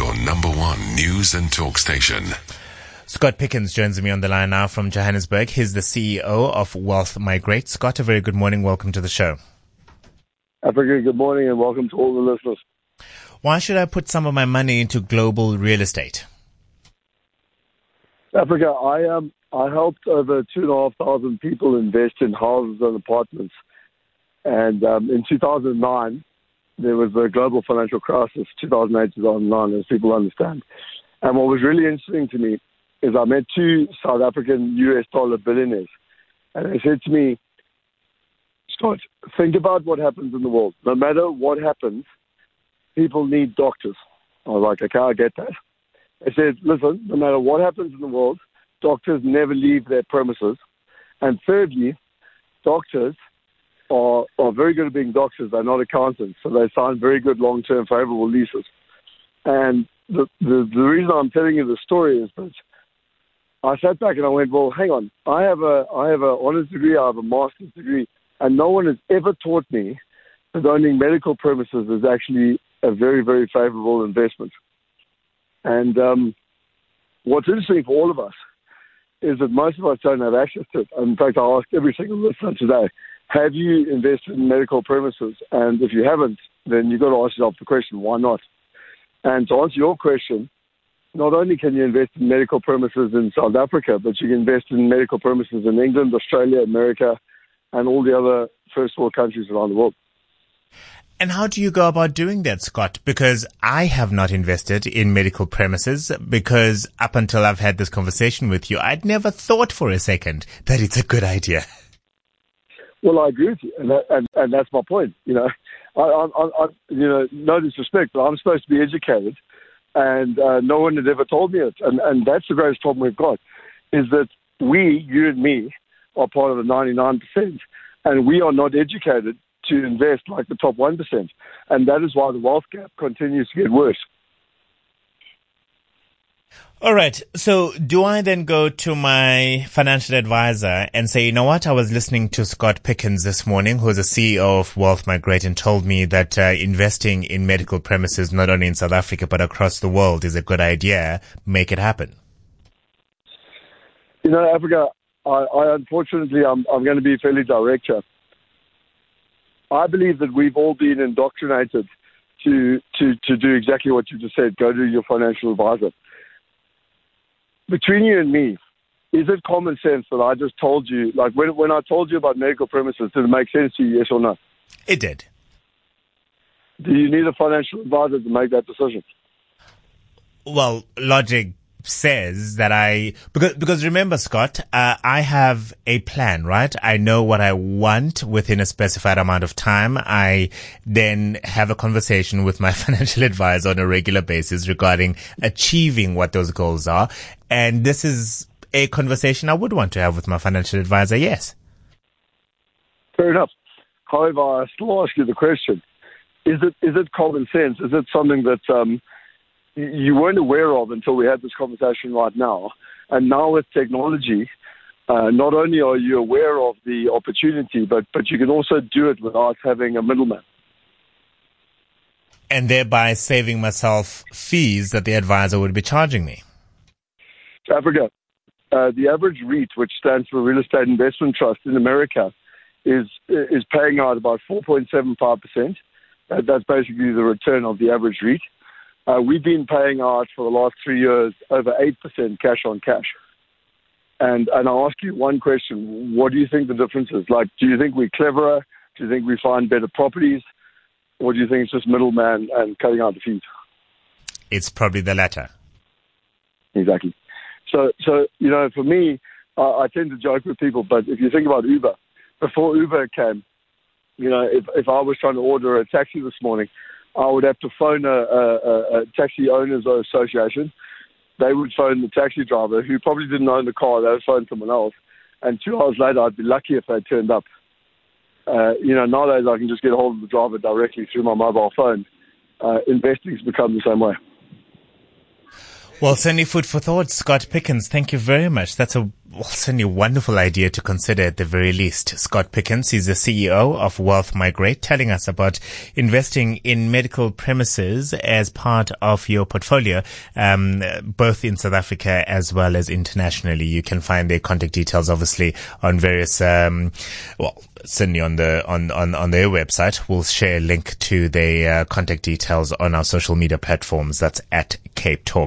your number one news and talk station. Scott Pickens joins me on the line now from Johannesburg. He's the CEO of Wealth Migrate. Scott, a very good morning. Welcome to the show. Africa, good morning and welcome to all the listeners. Why should I put some of my money into global real estate? Africa, I helped over 2,500 people invest in houses and apartments. And in 2009, there was the global financial crisis, 2008, 2009, as people understand. And what was really interesting to me is I met two South African US dollar billionaires. And they said to me, Scott, think about what happens in the world. No matter what happens, people need doctors. I was like, okay, I get that. They said, listen, no matter what happens in the world, doctors never leave their premises. And thirdly, doctors are very good at being doctors. They're not accountants. So they sign very good long-term favorable leases. And the reason I'm telling you this story is that I sat back and I went, well, hang on. I have a honors degree, I have a master's degree, and no one has ever taught me that owning medical premises is actually a very, very favorable investment. And what's interesting for all of us is that most of us don't have access to it. In fact, I ask every single listener today, have you invested in medical premises? And if you haven't, then you've got to ask yourself the question, why not? And to answer your question, not only can you invest in medical premises in South Africa, but you can invest in medical premises in England, Australia, America, and all the other first world countries around the world. And how do you go about doing that, Scott? Because I have not invested in medical premises because up until I've had this conversation with you, I'd never thought for a second that it's a good idea. Well, I agree with you, and that's my point. You know, I no disrespect, but I'm supposed to be educated, and no one had ever told me it. And that's the greatest problem we've got, is that we, you and me, are part of the 99%, and we are not educated to invest like the top 1%. And that is why the wealth gap continues to get worse. All right. So do I then go to my financial advisor and say, you know what, I was listening to Scott Pickens this morning, who's the CEO of Wealth Migrate, and told me that investing in medical premises, not only in South Africa, but across the world is a good idea. Make it happen. You know, Africa, I unfortunately, I'm going to be fairly direct here. I believe that we've all been indoctrinated to do exactly what you just said. Go to your financial advisor. Between you and me, is it common sense that I just told you, like when I told you about medical premises, did it make sense to you, yes or no? It did. Do you need a financial advisor to make that decision? Well, logic says that because remember, Scott, I have a plan, right? I know what I want within a specified amount of time. I then have a conversation with my financial advisor on a regular basis regarding achieving what those goals are. And this is a conversation I would want to have with my financial advisor, yes. Fair enough. However, I still ask you the question. Is it common sense? Is it something that you weren't aware of until we had this conversation right now? And now with technology, not only are you aware of the opportunity, but you can also do it without having a middleman. And thereby saving myself fees that the advisor would be charging me. Africa, the average REIT, which stands for Real Estate Investment Trust in America, is paying out about 4.75%. That's basically the return of the average REIT. We've been paying out for the last 3 years over 8% cash on cash. And I'll ask you one question. What do you think the difference is? Like, do you think we're cleverer? Do you think we find better properties? Or do you think it's just middleman and cutting out the fees? It's probably the latter. Exactly. So you know, for me, I tend to joke with people, but if you think about Uber, before Uber came, you know, if I was trying to order a taxi this morning, I would have to phone a taxi owners association. They would phone the taxi driver, who probably didn't own the car. They would phone someone else. And 2 hours later, I'd be lucky if they turned up. You know, nowadays I can just get a hold of the driver directly through my mobile phone. Investing's become the same way. Well, certainly food for thought, Scott Pickens. Thank you very much. That's certainly a wonderful idea to consider at the very least. Scott Pickens is the CEO of Wealth Migrate, telling us about investing in medical premises as part of your portfolio, both in South Africa as well as internationally. You can find their contact details, obviously, on various, certainly on their website. We'll share a link to their contact details on our social media platforms. That's at Cape Talk.